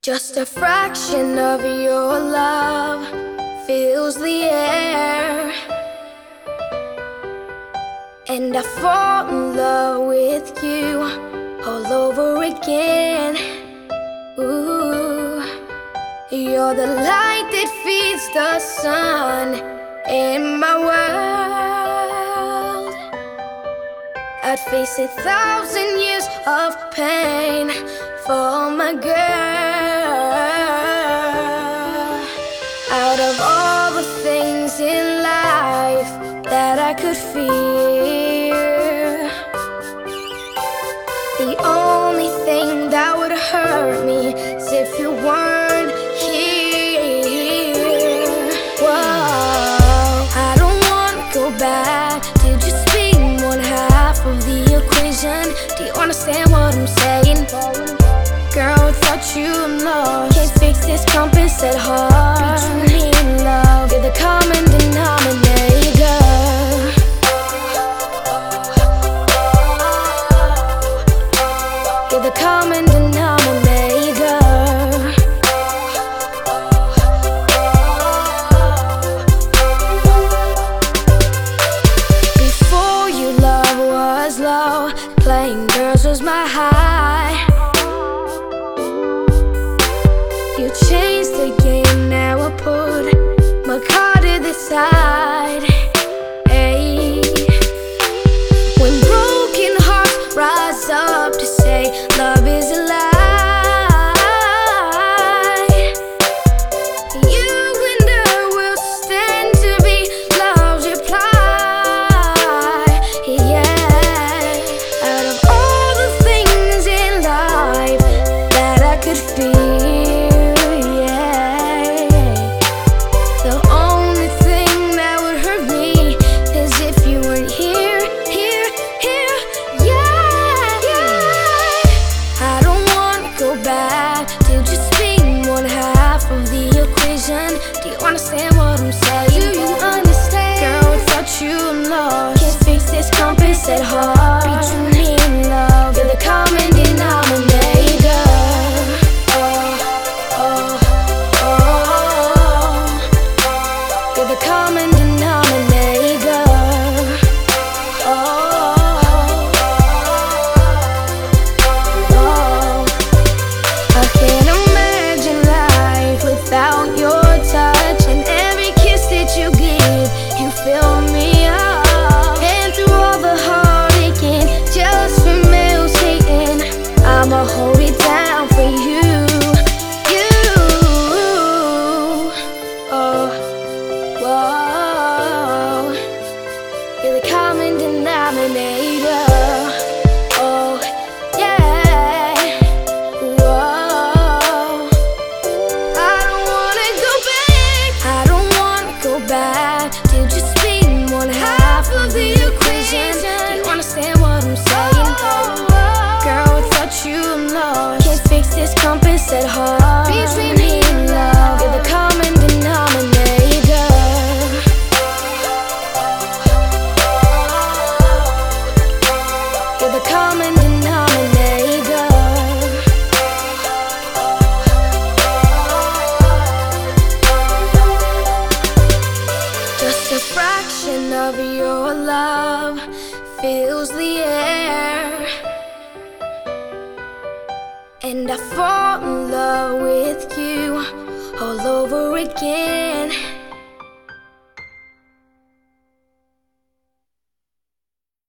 Just a fraction of your love fills the air, and I fall in love with you all over again. Ooh, you're the light that feeds the sun in my world. I'd face 1,000 years of pain for my girl. Out of all the things in life that I could fear, the only thing that would hurt me is if you weren't here. Whoa, I don't wanna go back to just being one half of the equation. Do you understand what I'm saying? Girl, without you I'm lost. Can't fix this compass at heart. Between me and love, you're the common denominator. You're the common denominator. Before you, love was low. Playing girls was my high. You changed the game, now I put my card to the side. Hey, when broken hearts rise up to say love is a lie, you and I will stand to be love's reply. Yeah, out of all the things in life that I could feel, do you understand what I'm saying? Do you understand? Girl, without you I'm lost. Can't fix this compass at heart. Between me and love, you're the common denominator. You're the common denominator. I can't imagine life without your touch, and every kiss that you give, you fill me up. And through all the heartache and just females hating, I'ma hold it down for you. You, oh, whoa, you're the common denominator. Oh, yeah, whoa. I don't wanna go back to just being one half of the equation. Do you understand what I'm saying? Girl, without you I'm lost. Can't fix this compass at heart. Between me and love, you're the common denominator. You're the common denominator. Just a fraction of your love fills the air, and I fall in love with you all over again.